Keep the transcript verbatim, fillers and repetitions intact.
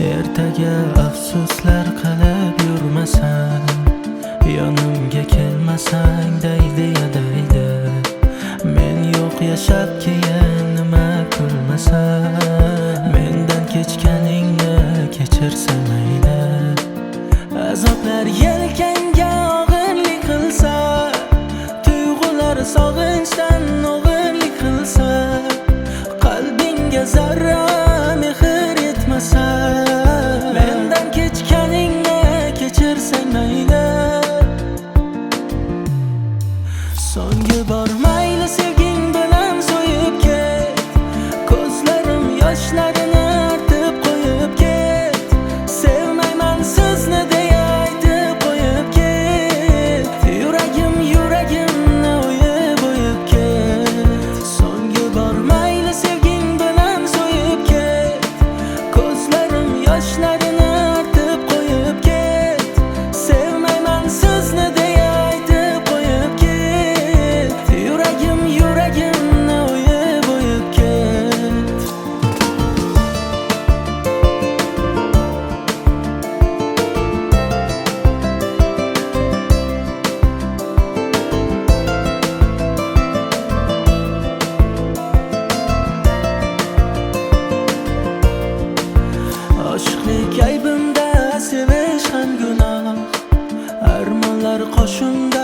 Ertaga afsuslar qilib yurmasang, yonimga kelmasang deydi ya deydi. Men yo'q yashab keyin nima kulmasang, mendan kechganingni kechirsan mayli. Azoblar yelkanga og'irlik qilsa, tuyg'ular sog'inchdan og'irlik qilsa, qalbingga zarra mehr yetmasa, mendan kechganingni kechirsang mayli. So'nggi bor mayli sevging bilan so'yib ket, ko'zlarim yoshlarini artib qo'yib ket. Sevmayman sizni deya aytib qo'yib ket. Yuragim yuragimni o'yib o'yib ket. So'nggi bor mayli sevging bilan so'yib ket, ko'zlarim yoshlarini artib qo'yib ket. Sevmayman sizni deya aytib qo'yib ket. Yuragim yuragimni o'yib o'yib ket. Oshiqlik aybimda, sevish ham gunoh. Armonlar qo'shimda